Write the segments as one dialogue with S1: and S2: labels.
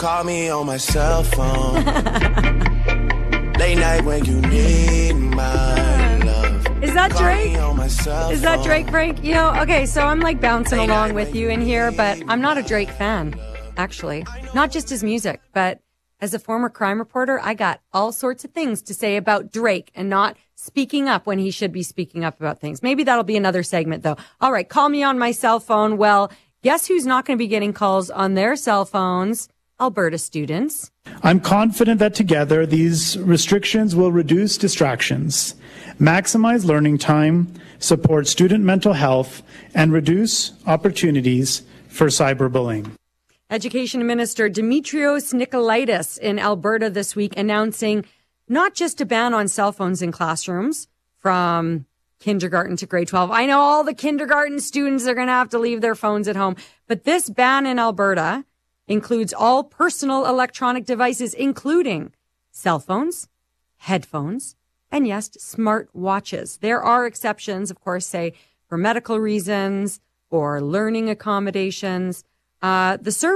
S1: Call me on my cell phone. Late night when you need my love.
S2: Is that Drake? Is that Drake, Frank? You know, okay, so I'm like bouncing along with you in here, but I'm not a Drake fan, actually. Not just his music, but as a former crime reporter, I got all sorts of things to say about Drake and not speaking up when he should be speaking up about things. Maybe that'll be another segment, though. All right, call me on my cell phone. Well, guess who's not going to be getting calls on their cell phones? Alberta students.
S3: I'm confident that together these restrictions will reduce distractions, maximize learning time, support student mental health, and reduce opportunities for cyberbullying.
S2: Education Minister Dimitrios Nikolaitis in Alberta this week announcing not just a ban on cell phones in classrooms from kindergarten to grade 12. I know all the kindergarten students are going to have to leave their phones at home, but this ban in Alberta includes all personal electronic devices, including cell phones, headphones, and yes, smart watches. There are exceptions, of course, say for medical reasons or learning accommodations. The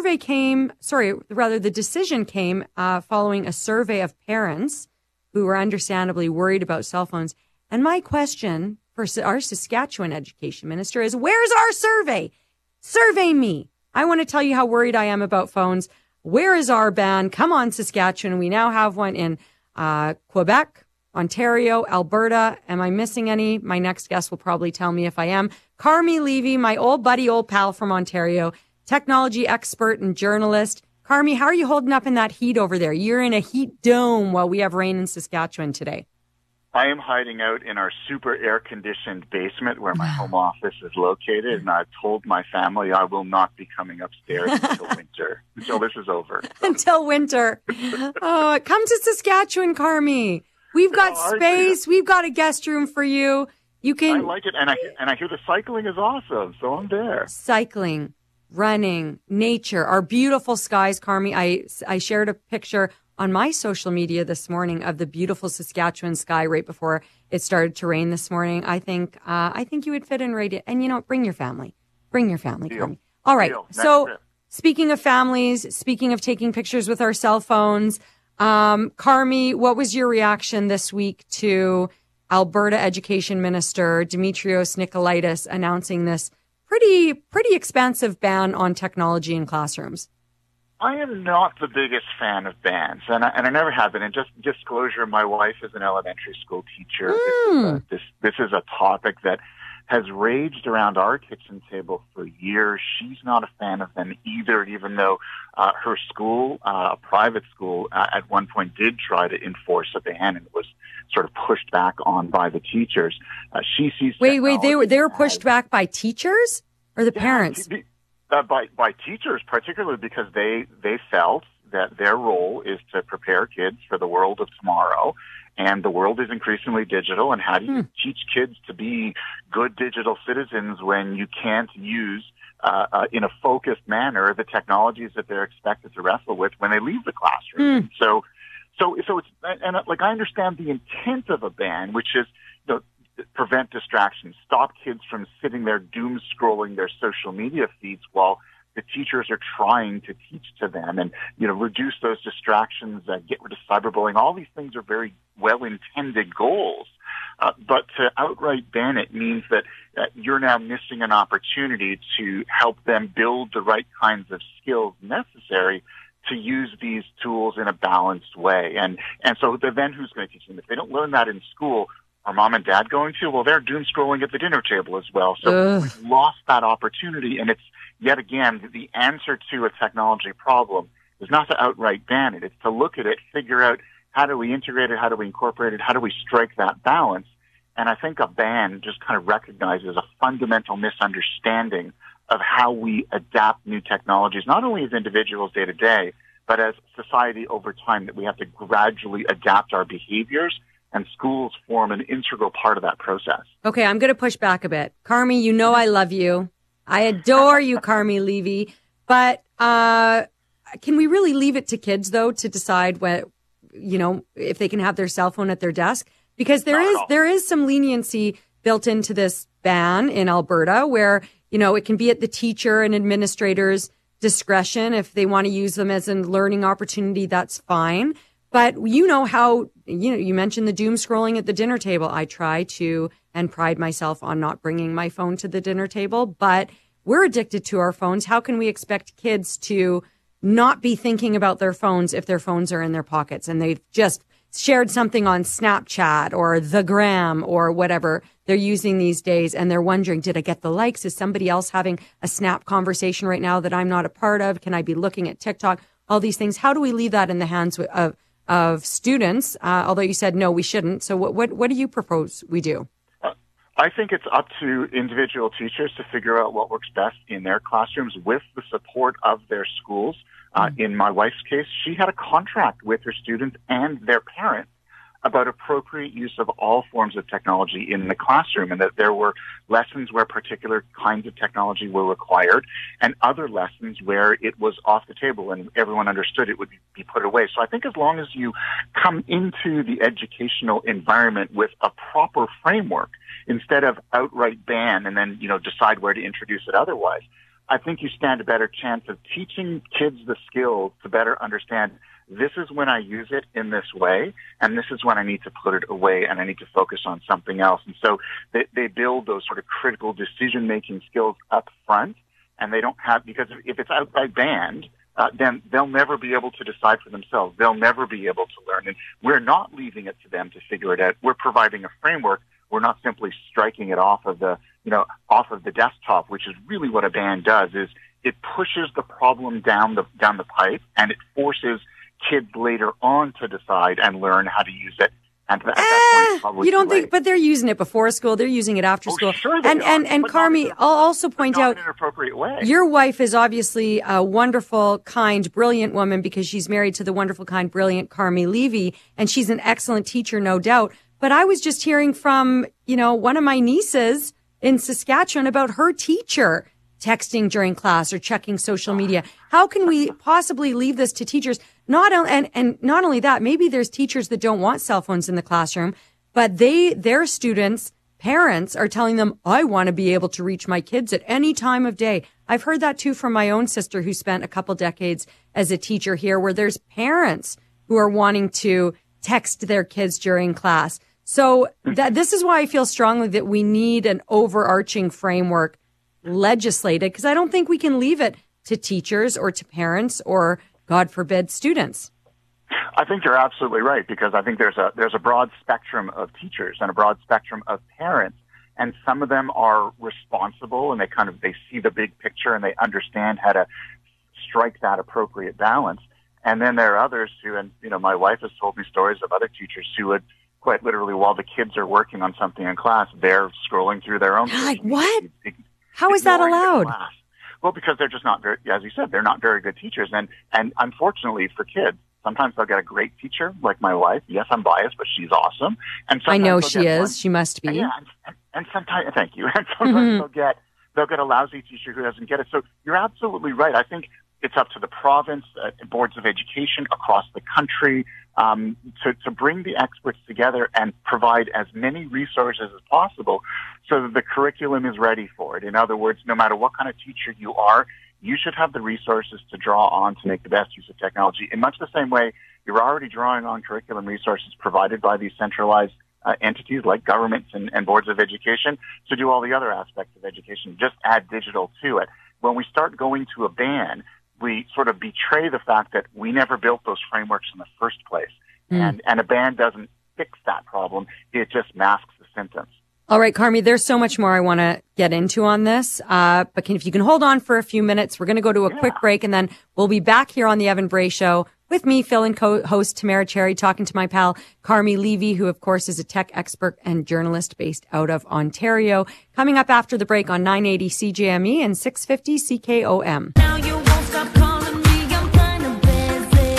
S2: decision came following a survey of parents who were understandably worried about cell phones. And my question for our Saskatchewan education minister is, where's our survey? Survey me. I want to tell you how worried I am about phones. Where is our ban? Come on, Saskatchewan. We now have one in Quebec, Ontario, Alberta. Am I missing any? My next guest will probably tell me if I am. Carmi Levy, my old buddy, old pal from Ontario, technology expert and journalist. Carmi, how are you holding up in that heat over there? You're in a heat dome while we have rain in Saskatchewan today.
S4: I am hiding out in our super air-conditioned basement where my home office is located, and I've told my family I will not be coming upstairs until winter, until this is over.
S2: Until winter. Oh, come to Saskatchewan, Carmi. We've got space. We've got a guest room for you. You can.
S4: I like it, and I hear the cycling is awesome, so I'm there.
S2: Cycling, running, nature, our beautiful skies, Carmi. I shared a picture on my social media this morning of the beautiful Saskatchewan sky right before it started to rain this morning. I think you would fit in right. And you know, bring your family, Carmi. All right. So speaking of families, speaking of taking pictures with our cell phones, Carmi, what was your reaction this week to Alberta Education Minister Dimitrios Nikolaitis announcing this pretty expansive ban on technology in classrooms?
S4: I am not the biggest fan of bans, and I never have been. And just disclosure, my wife is an elementary school teacher. This is a topic that has raged around our kitchen table for years. She's not a fan of them either, even though her school, a private school, at one point did try to enforce a ban and was sort of pushed back on by the teachers. She sees
S2: wait, they were pushed back by teachers or the parents?
S4: By teachers, particularly because they felt that their role is to prepare kids for the world of tomorrow. And the world is increasingly digital. And how do you teach kids to be good digital citizens when you can't use, in a focused manner, the technologies that they're expected to wrestle with when they leave the classroom? So it's, and like, I understand the intent of a ban, which is, prevent distractions, stop kids from sitting there doom scrolling their social media feeds while the teachers are trying to teach to them, and, reduce those distractions, get rid of cyberbullying. All these things are very well-intended goals. But to outright ban it means that you're now missing an opportunity to help them build the right kinds of skills necessary to use these tools in a balanced way. And so then who's going to teach them? If they don't learn that in school, are mom and dad going to? Well, they're doom scrolling at the dinner table as well. So we've lost that opportunity. And it's, yet again, the answer to a technology problem is not to outright ban it. It's to look at it, figure out how do we integrate it, how do we incorporate it, how do we strike that balance. And I think a ban just kind of recognizes a fundamental misunderstanding of how we adapt new technologies, not only as individuals day to day, but as society over time, that we have to gradually adapt our behaviors, and schools form an integral part of that process.
S2: Okay, I'm going to push back a bit. Carmi, you know I love you. I adore you, Carmi Levy. But can we really leave it to kids, though, to decide what, if they can have their cell phone at their desk? Because there is some leniency built into this ban in Alberta where, it can be at the teacher and administrator's discretion. If they want to use them as a learning opportunity, that's fine. But you know how, you mentioned the doom scrolling at the dinner table. I try to and pride myself on not bringing my phone to the dinner table, but we're addicted to our phones. How can we expect kids to not be thinking about their phones if their phones are in their pockets and they've just shared something on Snapchat or the Gram or whatever they're using these days, and they're wondering, did I get the likes? Is somebody else having a Snap conversation right now that I'm not a part of? Can I be looking at TikTok? All these things. How do we leave that in the hands of students? Although you said, no, we shouldn't. So what do you propose we do?
S4: I think it's up to individual teachers to figure out what works best in their classrooms with the support of their schools. In my wife's case, she had a contract with her students and their parents about appropriate use of all forms of technology in the classroom, and that there were lessons where particular kinds of technology were required and other lessons where it was off the table and everyone understood it would be put away. So I think as long as you come into the educational environment with a proper framework instead of outright ban and then, decide where to introduce it otherwise, I think you stand a better chance of teaching kids the skills to better understand this is when I use it in this way, and this is when I need to put it away and I need to focus on something else. And so they build those sort of critical decision-making skills up front, and they don't have, because if it's outright banned, then they'll never be able to decide for themselves. They'll never be able to learn. And we're not leaving it to them to figure it out. We're providing a framework. We're not simply striking it off of the desktop, which is really what a ban does, is it pushes the problem down the pipe, and it forces kids later on to decide and learn how to use it. And at that point, probably
S2: you don't think, but they're using it before school. They're using it after school.
S4: Sure
S2: and Carmi, I'll also point out,
S4: in an appropriate way.
S2: Your wife is obviously a wonderful, kind, brilliant woman because she's married to the wonderful, kind, brilliant Carmi Levy, and she's an excellent teacher, no doubt. But I was just hearing from, one of my nieces in Saskatchewan about her teacher texting during class or checking social media. How can we possibly leave this to teachers? Not only that, maybe there's teachers that don't want cell phones in the classroom, but their students' parents are telling them, I want to be able to reach my kids at any time of day. I've heard that too from my own sister who spent a couple decades as a teacher here, where there's parents who are wanting to text their kids during class. So this is why I feel strongly that we need an overarching framework legislated, because I don't think we can leave it to teachers or to parents or, God forbid, students.
S4: I think you're absolutely right, because I think there's a broad spectrum of teachers and a broad spectrum of parents, and some of them are responsible and they see the big picture and they understand how to strike that appropriate balance. And then there are others who, and my wife has told me stories of other teachers who would quite literally, while the kids are working on something in class, they're scrolling through their own.
S2: Like what? How is that allowed?
S4: Well, because they're just not very, as you said, they're not very good teachers. And unfortunately for kids, sometimes they'll get a great teacher like my wife. Yes, I'm biased, but she's awesome. And
S2: I know she is. She must be.
S4: And sometimes, thank you. And sometimes they'll get a lousy teacher who doesn't get it. So you're absolutely right. I think it's up to the province, boards of education across the country, to bring the experts together and provide as many resources as possible so that the curriculum is ready for it. In other words, no matter what kind of teacher you are, you should have the resources to draw on to make the best use of technology. In much the same way, you're already drawing on curriculum resources provided by these centralized entities like governments and boards of education to do all the other aspects of education. Just add digital to it. When we start going to a ban, we sort of betray the fact that we never built those frameworks in the first place. And a ban doesn't fix that problem. It just masks the symptoms.
S2: All right, Carmi, there's so much more I want to get into on this. But if you can hold on for a few minutes, we're going to go to a quick break, and then we'll be back here on the Evan Bray Show with me, Phil, and co-host Tamara Cherry, talking to my pal Carmi Levy, who, of course, is a tech expert and journalist based out of Ontario. Coming up after the break on 980 CJME and 650 CKOM.
S5: Now you won't stop calling me, I'm kind of busy.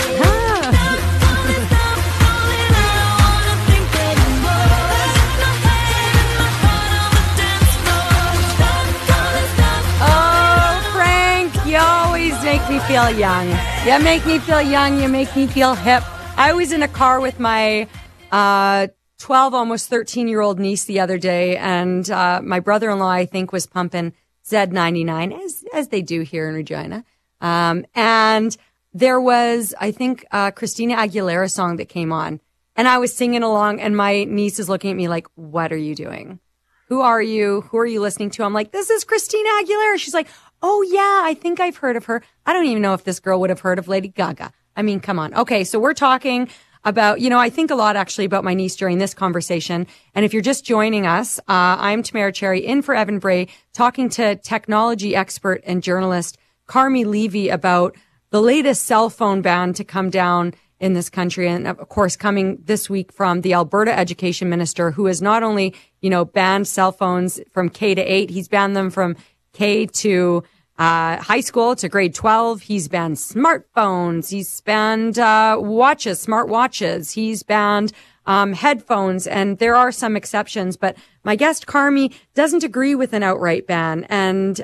S2: Oh, Frank, you always make me feel young. You make me feel young. You make me feel hip. I was in a car with my 12, almost 13-year-old niece the other day, and my brother-in-law, I think, was pumping Z99, as they do here in Regina. And there was, I think, Christina Aguilera song that came on, and I was singing along, and my niece is looking at me like, what are you doing? Who are you? Who are you listening to? I'm like, this is Christina Aguilera. She's like, oh yeah, I think I've heard of her. I don't even know if this girl would have heard of Lady Gaga. I mean, come on. Okay. So we're talking about, I think a lot actually about my niece during this conversation. And if you're just joining us, I'm Tamara Cherry in for Evan Bray, talking to technology expert and journalist Carmi Levy about the latest cell phone ban to come down in this country. And of course, coming this week from the Alberta Education Minister, who has not only, banned cell phones from K to 8, he's banned them from K to high school to grade 12. He's banned smartphones. He's banned smart watches. He's banned headphones. And there are some exceptions, but my guest Carmi doesn't agree with an outright ban. And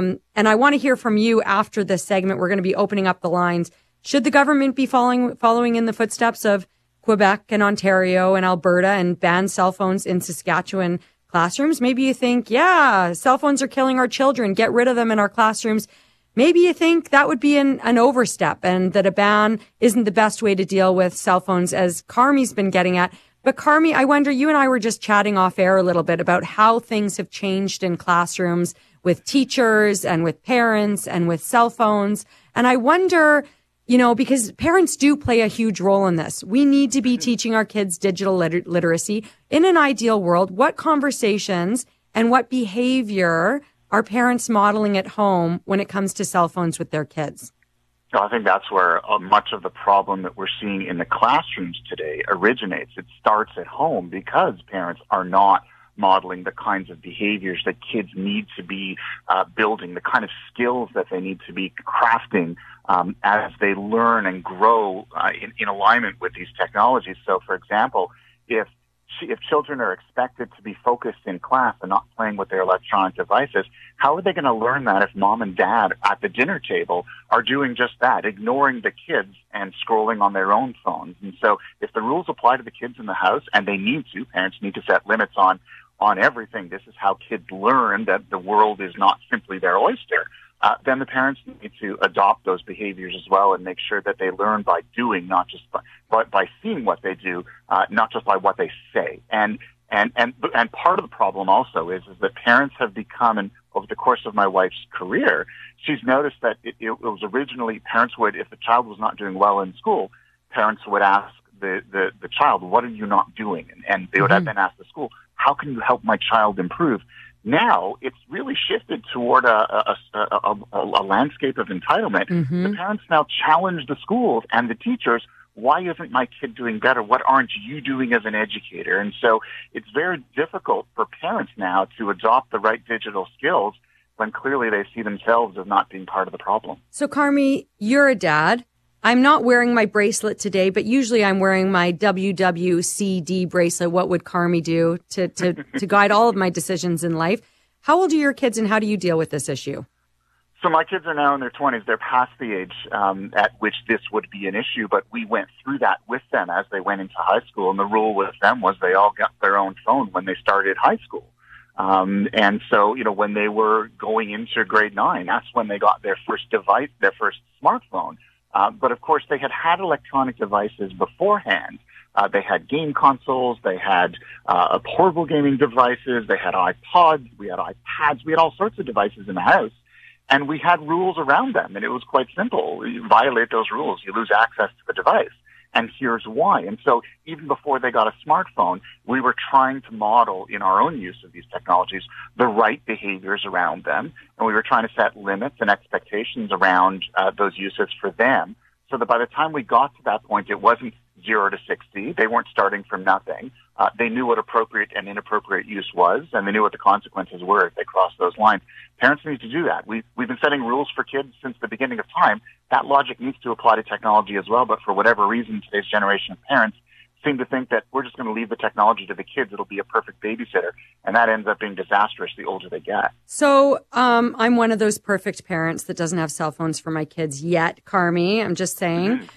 S2: I want to hear from you after this segment. We're going to be opening up the lines. Should the government be following in the footsteps of Quebec and Ontario and Alberta and ban cell phones in Saskatchewan classrooms? Maybe you think, yeah, cell phones are killing our children. Get rid of them in our classrooms. Maybe you think that would be an overstep and that a ban isn't the best way to deal with cell phones, as Carmi's been getting at. But Carmi, I wonder, you and I were just chatting off air a little bit about how things have changed in classrooms with teachers and with parents and with cell phones. And I wonder, because parents do play a huge role in this. We need to be teaching our kids digital literacy. In an ideal world, what conversations and what behavior are parents modeling at home when it comes to cell phones with their kids?
S4: I think that's where much of the problem that we're seeing in the classrooms today originates. It starts at home because parents are not modeling the kinds of behaviors that kids need to be building, the kind of skills that they need to be crafting as they learn and grow in alignment with these technologies. So, for example, if children are expected to be focused in class and not playing with their electronic devices, how are they going to learn that if mom and dad at the dinner table are doing just that, ignoring the kids and scrolling on their own phones? And so if the rules apply to the kids in the house, and they need to, parents need to set limits on everything. This is how kids learn that the world is not simply their oyster. Then the parents need to adopt those behaviors as well and make sure that they learn by doing, not just by seeing what they do, not just by what they say. And part of the problem also is that parents have become, and over the course of my wife's career, she's noticed that it was originally parents would, if the child was not doing well in school, parents would ask the child, what are you not doing? And they would then ask the school, how can you help my child improve? Now it's really shifted toward a landscape of entitlement. Mm-hmm. The parents now challenge the schools and the teachers. Why isn't my kid doing better? What aren't you doing as an educator? And so it's very difficult for parents now to adopt the right digital skills when clearly they see themselves as not being part of the problem. So,
S2: Carmi, you're a dad. I'm not wearing my bracelet today, but usually I'm wearing my WWCD bracelet. What would Carmi do to guide all of my decisions in life? How old are your kids and how do you deal with this issue?
S4: So my kids are now in their 20s. They're past the age at which this would be an issue, but we went through that with them as they went into high school. And the rule with them was they all got their own phone when they started high school. And so, when they were going into grade 9, that's when they got their first device, their first smartphone. But of course, they had electronic devices beforehand. They had game consoles, they had portable gaming devices, they had iPods, we had iPads, we had all sorts of devices in the house. And we had rules around them, and it was quite simple. You violate those rules, you lose access to the device. And here's why. And so even before they got a smartphone, we were trying to model in our own use of these technologies the right behaviors around them. And we were trying to set limits and expectations around those uses for them so that by the time we got to that point, it wasn't 0 to 60. They weren't starting from nothing. They knew what appropriate and inappropriate use was, and they knew what the consequences were if they crossed those lines. Parents need to do that. We've been setting rules for kids since the beginning of time. That logic needs to apply to technology as well, but for whatever reason, today's generation of parents seem to think that we're just going to leave the technology to the kids. It'll be a perfect babysitter, and that ends up being disastrous the older they get.
S2: So I'm one of those perfect parents that doesn't have cell phones for my kids yet, Carmi. I'm just saying. Mm-hmm.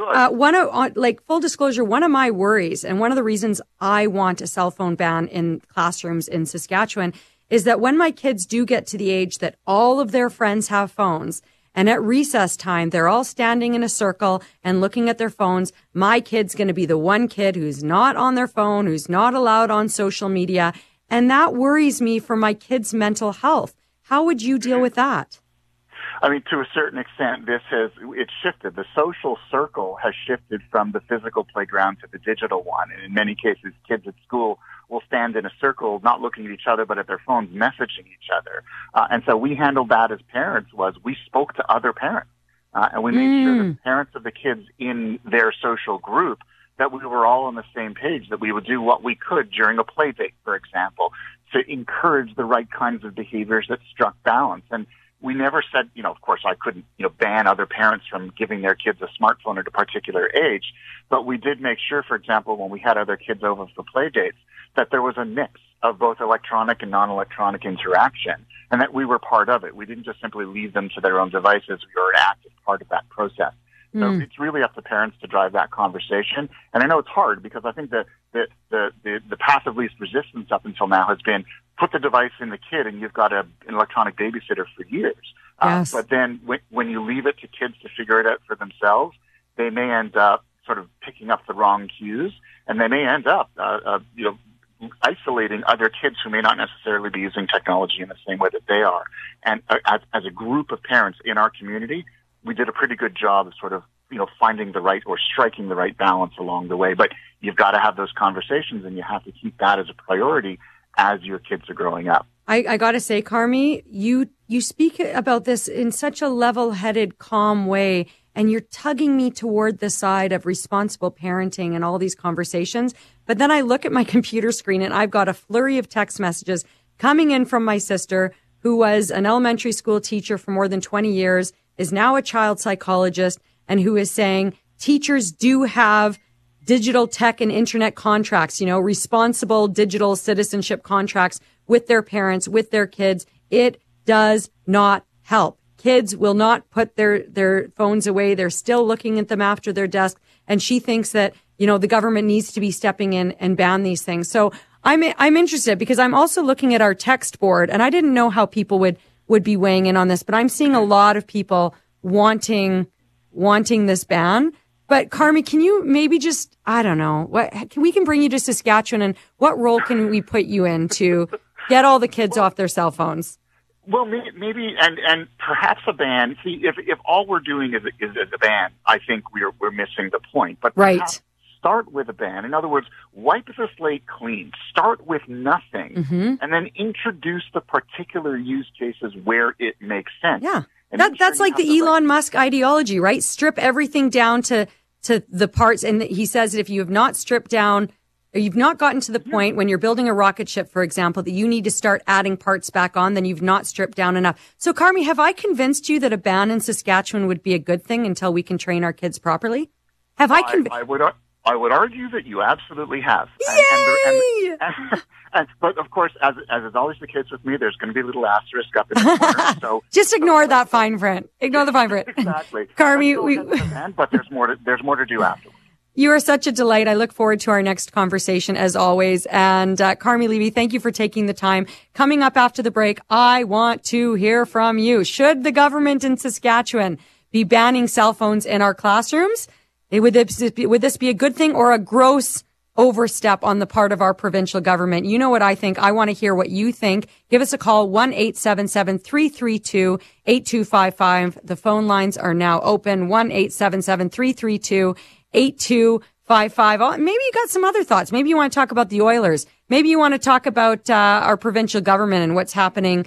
S2: But full disclosure, one of my worries and one of the reasons I want a cell phone ban in classrooms in Saskatchewan is that when my kids do get to the age that all of their friends have phones and at recess time, they're all standing in a circle and looking at their phones. My kid's going to be the one kid who's not on their phone, who's not allowed on social media. And that worries me for my kid's mental health. How would you deal with that?
S4: I mean, to a certain extent, it's shifted. The social circle has shifted from the physical playground to the digital one. And in many cases, kids at school will stand in a circle, not looking at each other, but at their phones, messaging each other. And so we handled that as parents we spoke to other parents. And we made sure that the parents of the kids in their social group, that we were all on the same page, that we would do what we could during a play date, for example, to encourage the right kinds of behaviors that struck balance. And we never said, of course I couldn't, ban other parents from giving their kids a smartphone at a particular age, but we did make sure, for example, when we had other kids over for play dates, that there was a mix of both electronic and non-electronic interaction, and that we were part of it. We didn't just simply leave them to their own devices. We were an active part of that process. So it's really up to parents to drive that conversation. And I know it's hard because I think the path of least resistance up until now has been put the device in the kid and you've got an electronic babysitter for years.
S2: Yes.
S4: But then when you leave it to kids to figure it out for themselves, they may end up sort of picking up the wrong cues, and they may end up, isolating other kids who may not necessarily be using technology in the same way that they are. And as a group of parents in our community, we did a pretty good job of sort of, finding the right or striking the right balance along the way. But you've got to have those conversations, and you have to keep that as a priority as your kids are growing up.
S2: I got to say, Carmi, you speak about this in such a level-headed, calm way, and you're tugging me toward the side of responsible parenting and all these conversations. But then I look at my computer screen, and I've got a flurry of text messages coming in from my sister, who was an elementary school teacher for more than 20 years, is now a child psychologist, and who is saying teachers do have digital tech and internet contracts, responsible digital citizenship contracts with their parents, with their kids. It does not help. Kids will not put their phones away. They're still looking at them after their desk. And she thinks that, the government needs to be stepping in and ban these things. So I'm interested because I'm also looking at our text board, and I didn't know how people would be weighing in on this, but I'm seeing a lot of people wanting this ban. But Carmi, can you maybe just, I don't know, we can bring you to Saskatchewan, and what role can we put you in to get all the kids off their cell phones?
S4: Well, maybe, and perhaps a ban. See, if all we're doing is a ban, I think we're missing the point. But
S2: right.
S4: Start with a ban. In other words, wipe the slate clean. Start with nothing, and then introduce the particular use cases where it makes sense.
S2: Yeah, that's like the Elon Musk ideology, right? Strip everything down to the parts. And he says that if you have not stripped down, or you've not gotten to the point when you're building a rocket ship, for example, that you need to start adding parts back on, then you've not stripped down enough. So, Carmi, have I convinced you that a ban in Saskatchewan would be a good thing until we can train our kids properly?
S4: I would argue that you absolutely have.
S2: Yay!
S4: But of course, as is always the case with me, there's going to be a little asterisk up in the corner. So
S2: just ignore that fine print. Ignore the fine print.
S4: Exactly,
S2: Carmi.
S4: But there's more to do afterwards.
S2: You are such a delight. I look forward to our next conversation as always. And Carmi Levy, thank you for taking the time. Coming up after the break, I want to hear from you. Should the government in Saskatchewan be banning cell phones in our classrooms? Would this be a good thing or a gross overstep on the part of our provincial government? You know what I think. I want to hear what you think. Give us a call, 1-877-332-8255. The phone lines are now open, 1-877-332-8255. Maybe you got some other thoughts. Maybe you want to talk about the Oilers. Maybe you want to talk about our provincial government and what's happening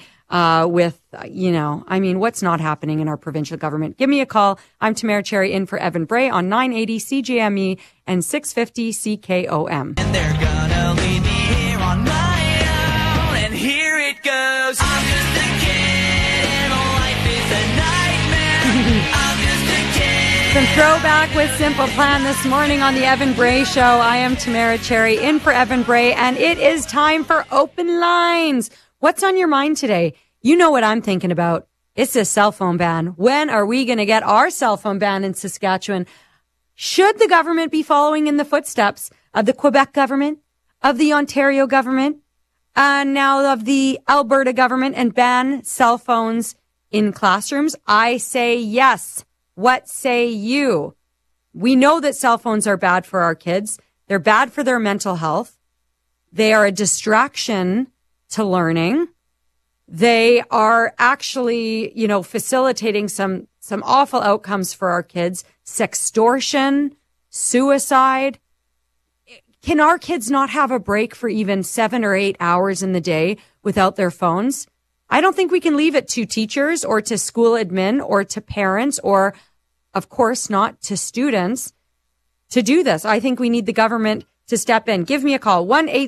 S2: what's not happening in our provincial government. Give me a call. I'm Tamara Cherry in for Evan Bray on 980 CJME and 650 CKOM.
S6: And they're gonna leave me here on my own, and here it goes. I'm just a kid and life is a nightmare. I'm just a kid.
S2: Some throwback with Simple Plan this morning on the Evan Bray Show. I am Tamara Cherry in for Evan Bray, and it is time for Open Lines. What's on your mind today? You know what I'm thinking about. It's a cell phone ban. When are we going to get our cell phone ban in Saskatchewan? Should the government be following in the footsteps of the Quebec government, of the Ontario government, and now of the Alberta government and ban cell phones in classrooms? I say yes. What say you? We know that cell phones are bad for our kids. They're bad for their mental health. They are a distraction to learning. They are actually, facilitating some awful outcomes for our kids. Sextortion, suicide. Can our kids not have a break for even 7 or 8 hours in the day without their phones? I don't think we can leave it to teachers or to school admin or to parents or, of course, not to students to do this. I think we need the government to step in. Give me a call,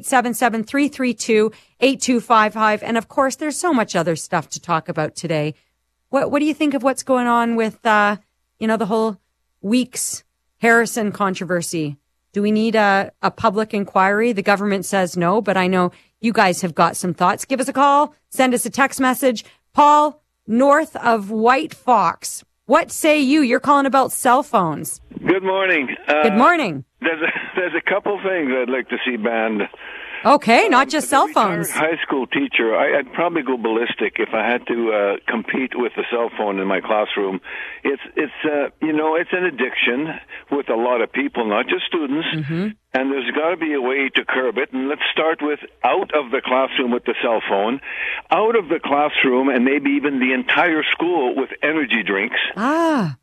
S2: 1-877-332-8255. And of course, there's so much other stuff to talk about today. What do you think of what's going on with, the whole Weeks Harrison controversy? Do we need a public inquiry? The government says no, but I know you guys have got some thoughts. Give us a call. Send us a text message. Paul, north of White Fox. What say you? You're calling about cell phones.
S7: Good morning.
S2: Good morning.
S7: There's a couple things I'd like to see banned.
S2: Okay, not just cell
S7: As a
S2: phones.
S7: retired high school teacher, I'd probably go ballistic if I had to compete with the cell phone in my classroom. It's an addiction with a lot of people, not just students.
S2: Mm-hmm.
S7: And there's got to be a way to curb it. And let's start with out of the classroom with the cell phone, out of the classroom, and maybe even the entire school with energy drinks.
S2: Ah.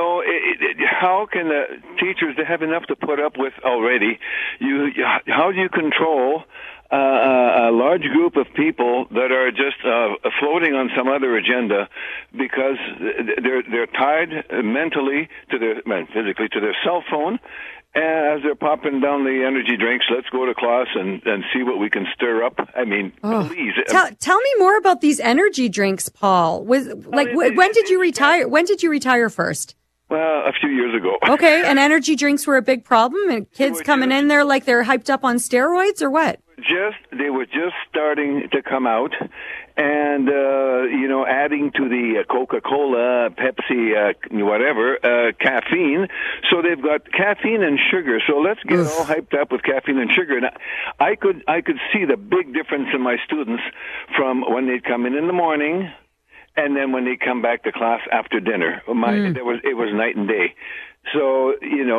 S7: How can the teachers, they have enough to put up with already? How do you control a large group of people that are just floating on some other agenda because they're tied mentally physically to their cell phone? As they're popping down the energy drinks, let's go to class and see what we can stir up. I mean, please.
S2: Tell me more about these energy drinks, Paul. When did you retire? When did you retire first?
S7: Well, a few years ago.
S2: Okay, and energy drinks were a big problem, and kids coming in there like they're hyped up on steroids, or what?
S7: They were just starting to come out, and adding to the Coca-Cola, Pepsi, caffeine. So they've got caffeine and sugar. So let's get all hyped up with caffeine and sugar. And I could see the big difference in my students from when they'd come in the morning, and then when they come back to class after dinner. It was night and day. So,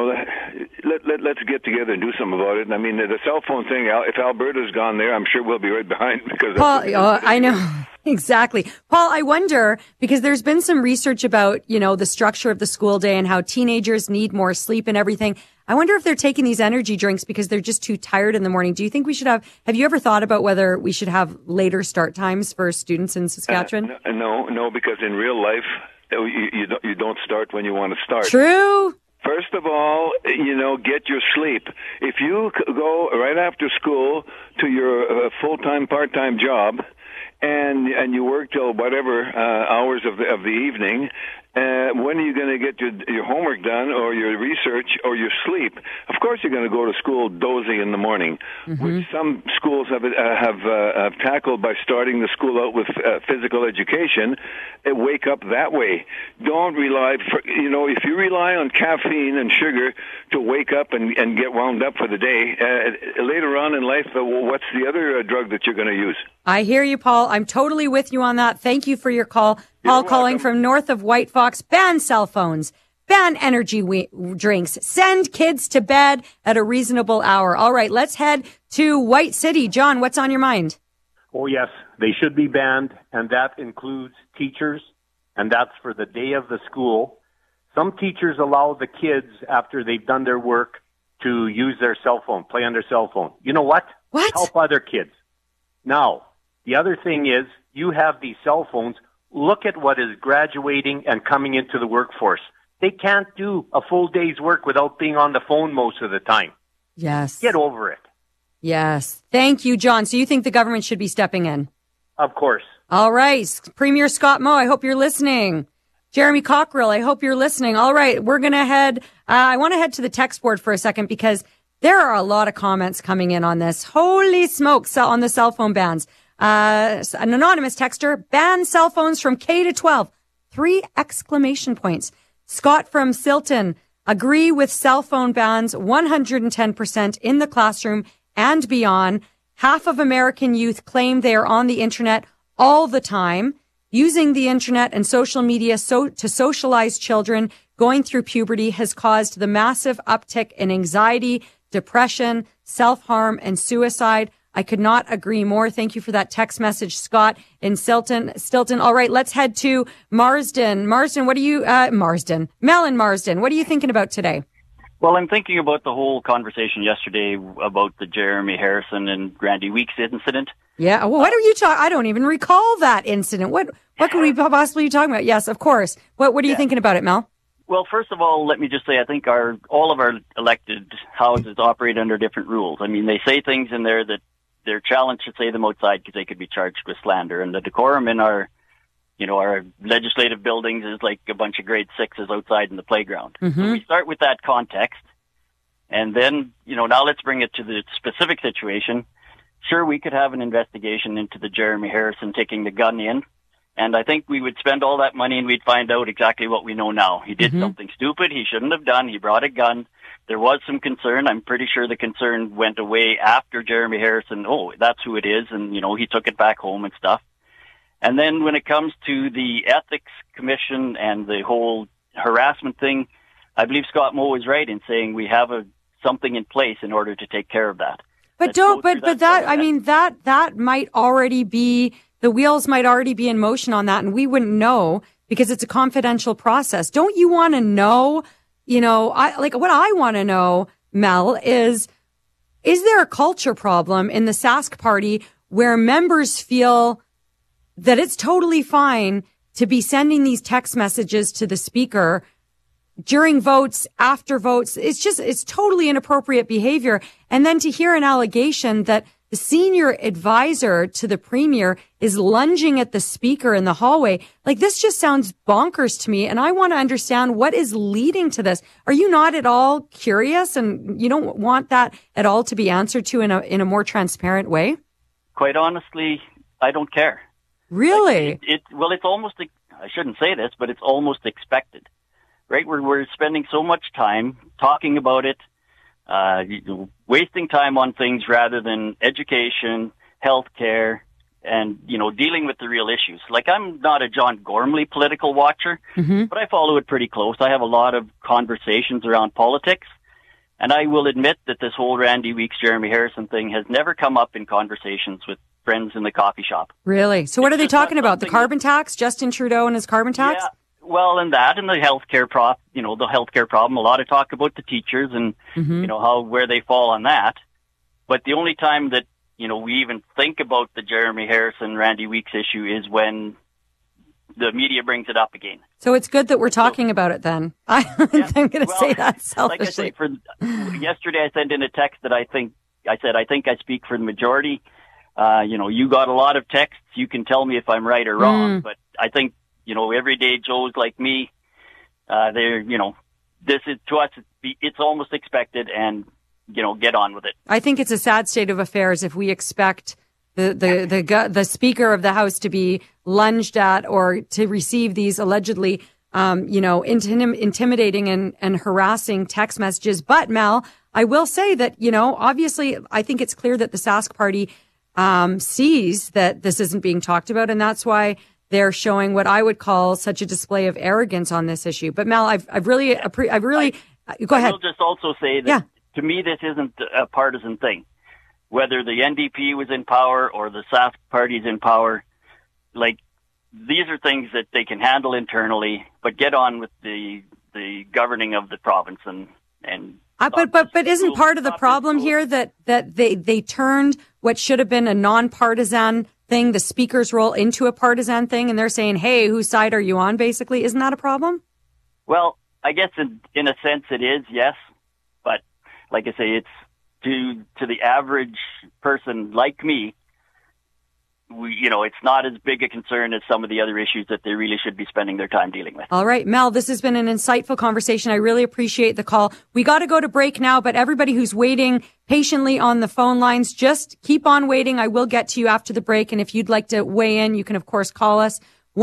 S7: let's get together and do something about it. And I mean, the cell phone thing, if Alberta's gone there, I'm sure we'll be right behind. Because
S2: Paul, I know. Exactly. Paul, I wonder, because there's been some research about, the structure of the school day and how teenagers need more sleep and everything. I wonder if they're taking these energy drinks because they're just too tired in the morning. Do you think we should have you ever thought about whether we should have later start times for students in Saskatchewan?
S7: No, because in real life, you don't start when you want to start.
S2: True.
S7: First of all, get your sleep. If you go right after school to your full-time, part-time job, and you work till whatever hours of the evening, when are you going to get your homework done or your research or your sleep? Of course, you're going to go to school dozing in the morning, which some schools have tackled by starting the school out with physical education. Wake up that way. Don't rely if you rely on caffeine and sugar to wake up and get wound up for the day, later on in life, what's the other drug that you're going to use?
S2: I hear you, Paul. I'm totally with you on that. Thank you for your call. Paul calling from north of White Fox. Ban cell phones. Ban energy drinks. Send kids to bed at a reasonable hour. All right, let's head to White City. John, what's on your mind?
S8: Oh, yes, they should be banned, and that includes teachers, and that's for the day of the school. Some teachers allow the kids, after they've done their work, to use their cell phone, play on their cell phone. You know what?
S2: What?
S8: Help other kids. Now, the other thing is, you have these cell phones. Look at what is graduating and coming into the workforce. They can't do a full day's work without being on the phone most of the time.
S2: Yes.
S8: Get over it.
S2: Yes. Thank you, John. So you think the government should be stepping in?
S8: Of course.
S2: All right. Premier Scott Moe, I hope you're listening. Jeremy Cockrell, I hope you're listening. All right. We're going to head, I want to head to the text board for a second because there are a lot of comments coming in on this. Holy smokes on the cell phone bans. An anonymous texter, ban cell phones from K to 12. 3 exclamation points. Scott from Silton, agree with cell phone bans 110% in the classroom and beyond. Half of American youth claim they are on the internet all the time. using the internet and social media to socialize children going through puberty has caused the massive uptick in anxiety, depression, self-harm, and suicide. I could not agree more. Thank you for that text message, Scott in Stilton. All right, let's head to Marsden. Marsden, what are you, Mel in Marsden, what are you thinking about today?
S9: Well, I'm thinking about the whole conversation yesterday about the Jeremy Harrison and Randy Weeks incident.
S2: Yeah, well, what are you talking? I don't even recall that incident. What could we possibly be talking about? Yes, of course. What are you thinking about it, Mel?
S9: Well, first of all, let me just say I think all of our elected houses operate under different rules. I mean, they say things in there that they're challenged to say them outside because they could be charged with slander. And the decorum in our legislative buildings is like a bunch of grade sixes outside in the playground.
S2: Mm-hmm.
S9: So we start with that context. And then, now let's bring it to the specific situation. Sure, we could have an investigation into the Jeremy Harrison taking the gun in. And I think we would spend all that money and we'd find out exactly what we know now. He did something stupid he shouldn't have done. He brought a gun. There was some concern. I'm pretty sure the concern went away after Jeremy Harrison. Oh, that's who it is. And, he took it back home and stuff. And then when it comes to the Ethics Commission and the whole harassment thing, I believe Scott Moe is right in saying we have something in place in order to take care of that.
S2: But that might already be, the wheels might already be in motion on that, and we wouldn't know because it's a confidential process. Don't you want to know? What I want to know, Mel, is there a culture problem in the Sask Party where members feel that it's totally fine to be sending these text messages to the speaker during votes, after votes? It's totally inappropriate behavior. And then to hear an allegation that the senior advisor to the premier is lunging at the speaker in the hallway. Like, this just sounds bonkers to me. And I want to understand what is leading to this. Are you not at all curious and you don't want that at all to be answered to in a more transparent way?
S9: Quite honestly, I don't care.
S2: Really?
S9: It's almost, I shouldn't say this, but it's almost expected, right? We're spending so much time talking about it, wasting time on things rather than education, healthcare, and, dealing with the real issues. Like, I'm not a John Gormley political watcher, but I follow it pretty close. I have a lot of conversations around politics, and I will admit that this whole Randy Weeks, Jeremy Harrison thing has never come up in conversations with friends in the coffee shop.
S2: Really? So what are they talking about? The carbon tax? Justin Trudeau and his carbon tax?
S9: Yeah. Well, and the healthcare the healthcare problem. A lot of talk about the teachers and, where they fall on that. But the only time that, we even think about the Jeremy Harrison, Randy Weeks issue is when the media brings it up again.
S2: So it's good that we're talking about it then. I'm going to say that selfishly.
S9: Like I say, yesterday I sent in a text that I think I speak for the majority. You got a lot of texts. You can tell me if I'm right or wrong, but I think, everyday Joes like me, this is, to us, it's almost expected and, get on with it.
S2: I think it's a sad state of affairs if we expect the Speaker of the House to be lunged at or to receive these allegedly, intimidating and harassing text messages. But Mel, I will say that, obviously I think it's clear that the Sask Party sees that this isn't being talked about, and that's why they're showing what I would call such a display of arrogance on this issue. But Mel, I've really go ahead.
S9: I will just also say that to me, this isn't a partisan thing. Whether the NDP was in power or the Sask Party is in power, like, these are things that they can handle internally, but get on with the governing of the province and.
S2: But isn't part of the problem here that they turned what should have been a non-partisan thing, the speaker's role, into a partisan thing, and they're saying, hey, whose side are you on, basically? Isn't that a problem?
S9: Well, I guess in a sense it is, yes. But like I say, it's to the average person like me, it's not as big a concern as some of the other issues that they really should be spending their time dealing with.
S2: All right, Mel, this has been an insightful conversation. I really appreciate the call. We got to go to break now, but everybody who's waiting patiently on the phone lines, just keep on waiting. I will get to you after the break. And if you'd like to weigh in, you can, of course, call us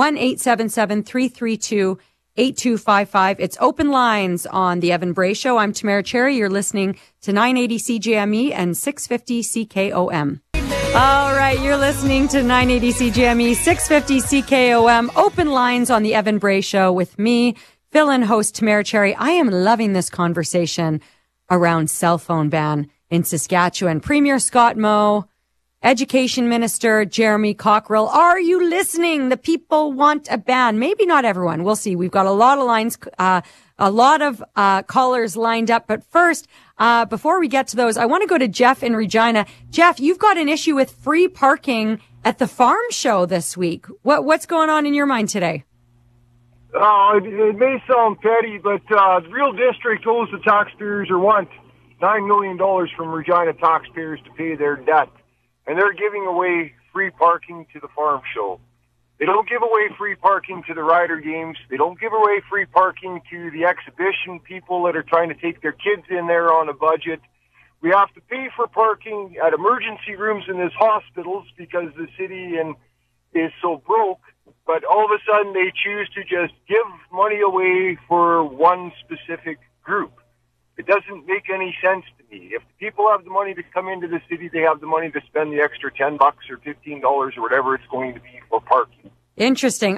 S2: 1-877-332-8255. It's Open Lines on The Evan Bray Show. I'm Tamara Cherry. You're listening to 980 CJME and 650 CKOM. All right, you're listening to 980 CJME, 650 CKOM, open lines on the Evan Bray Show with me, fill-in host Tamara Cherry. I am loving this conversation around cell phone ban in Saskatchewan. Premier Scott Moe, Education Minister Jeremy Cockrell, are you listening? The people want a ban. Maybe not everyone. We'll see. We've got a lot of lines, a lot of callers lined up. But first, before we get to those, I want to go to Jeff in Regina. Jeff, you've got an issue with free parking at the farm show this week. What's going on in your mind today?
S10: It may sound petty, but the Real District owes the taxpayers or want $9 million from Regina taxpayers to pay their debt. And they're giving away free parking to the farm show. They don't give away free parking to the Rider Games. They don't give away free parking to the exhibition people that are trying to take their kids in there on a budget. We have to pay for parking at emergency rooms in these hospitals because the city is so broke. But all of a sudden they choose to just give money away for one specific group. It doesn't make any sense to me. If the people have the money to come into the city, they have the money to spend the extra $10 or $15 or whatever it's going to be for parking.
S2: Interesting.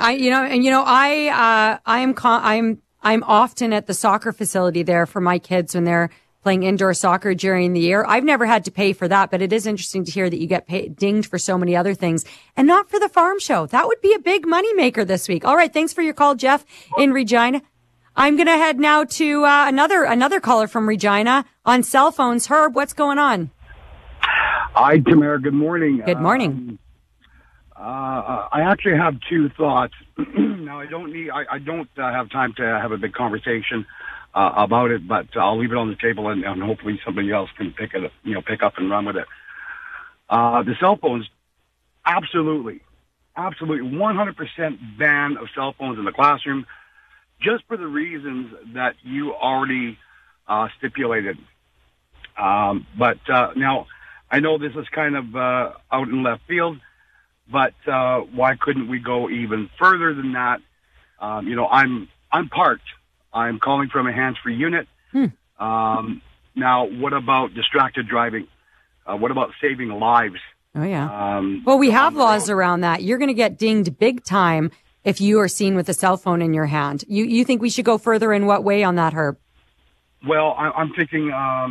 S2: I'm often at the soccer facility there for my kids when they're playing indoor soccer during the year. I've never had to pay for that, but it is interesting to hear that you get dinged for so many other things and not for the farm show. That would be a big moneymaker this week. All right. Thanks for your call, Jeff in Regina. I'm going to head now to another caller from Regina on cell phones. Herb, what's going on?
S11: Hi, Tamara. Good morning.
S2: Good morning.
S11: I actually have two thoughts. Now, I don't have time to have a big conversation about it, but I'll leave it on the table, and hopefully somebody else can pick up and run with it. The cell phones, absolutely, 100% ban of cell phones in the classroom, just for the reasons that you already stipulated. But now, I know this is kind of out in left field, but why couldn't we go even further than that? I'm parked. I'm calling from a hands-free unit. Now, what about distracted driving? What about saving lives?
S2: Oh, yeah. Well, we have laws around that. You're going to get dinged big time if you are seen with a cell phone in your hand. You think we should go further in what way on that, Herb?
S11: Well, I'm thinking,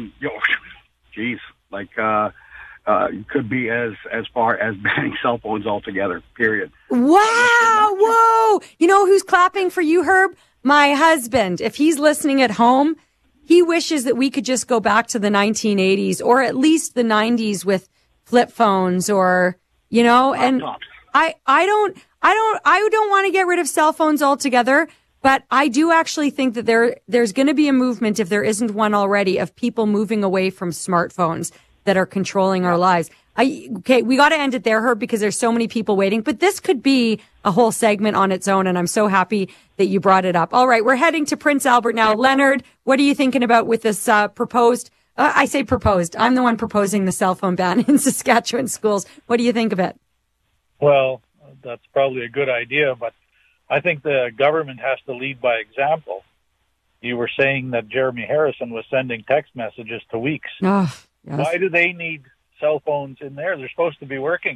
S11: could be as far as banning cell phones altogether, period.
S2: Wow! Whoa! You know who's clapping for you, Herb? My husband. If he's listening at home, he wishes that we could just go back to the 1980s or at least the 90s with flip phones or, and I don't want to get rid of cell phones altogether, but I do actually think that there's going to be a movement, if there isn't one already, of people moving away from smartphones that are controlling our lives. Okay, we got to end it there, Herb, because there's so many people waiting, but this could be a whole segment on its own, and I'm so happy that you brought it up. All right, we're heading to Prince Albert now. Leonard, what are you thinking about with this proposed, I say proposed, I'm the one proposing the cell phone ban in Saskatchewan schools. What do you think of it?
S12: Well, that's probably a good idea, but I think the government has to lead by example. You were saying that Jeremy Harrison was sending text messages to weeks.
S2: Oh, yes.
S12: Why do they need cell phones in there? They're supposed to be working.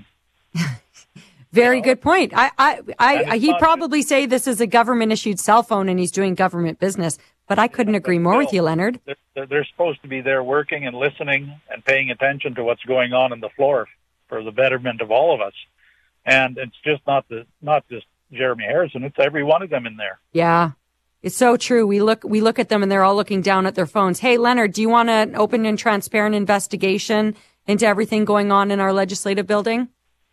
S2: Very good point. He'd probably say this is a government issued cell phone and he's doing government business, but I couldn't agree more with you, Leonard.
S12: They're supposed to be there working and listening and paying attention to what's going on the floor for the betterment of all of us. And it's just not just Jeremy Harrison. It's every one of them in there.
S2: Yeah, it's so true. We look at them and they're all looking down at their phones. Hey, Leonard, do you want an open and transparent investigation into everything going on in our legislative building?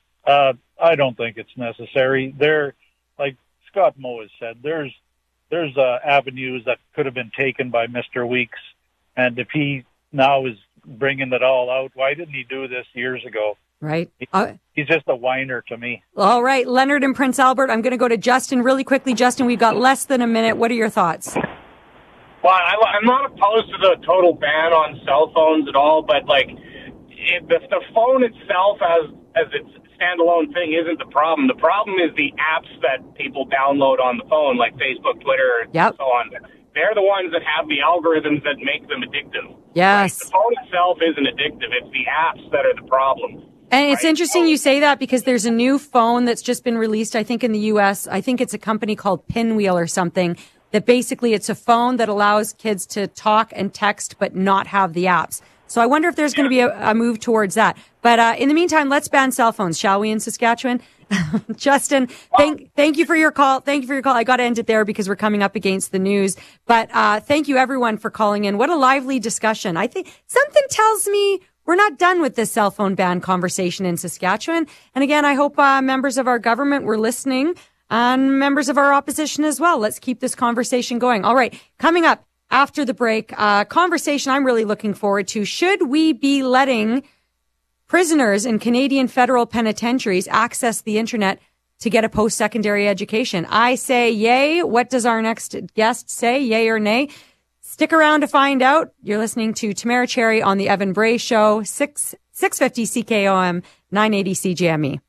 S12: I don't think it's necessary. There, like Scott Moe has said, there's avenues that could have been taken by Mr. Weeks. And if he now is bringing it all out, why didn't he do this years ago?
S2: Right.
S12: He's just a whiner to me.
S2: All right, Leonard and Prince Albert, I'm going to go to Justin really quickly. Justin, we've got less than a minute. What are your thoughts?
S13: Well, I'm not opposed to the total ban on cell phones at all, but if the phone itself as its standalone thing isn't the problem. The problem is the apps that people download on the phone, like Facebook, Twitter, and so on. They're the ones that have the algorithms that make them addictive.
S2: Yes.
S13: The phone itself isn't addictive. It's the apps that are the problem.
S2: And it's interesting you say that because there's a new phone that's just been released, I think, in the U.S. I think it's a company called Pinwheel or something, that basically it's a phone that allows kids to talk and text but not have the apps. So I wonder if there's going to be a move towards that. But in the meantime, let's ban cell phones, shall we, in Saskatchewan? Justin, thank you for your call. Thank you for your call. I got to end it there because we're coming up against the news. But thank you, everyone, for calling in. What a lively discussion. I think something tells me we're not done with this cell phone ban conversation in Saskatchewan. And again, I hope members of our government were listening and members of our opposition as well. Let's keep this conversation going. All right, coming up after the break, conversation I'm really looking forward to. Should we be letting prisoners in Canadian federal penitentiaries access the internet to get a post-secondary education? I say yay. What does our next guest say, yay or nay? Stick around to find out. You're listening to Tamara Cherry on the Evan Bray Show, 650 CKOM, 980 CJME.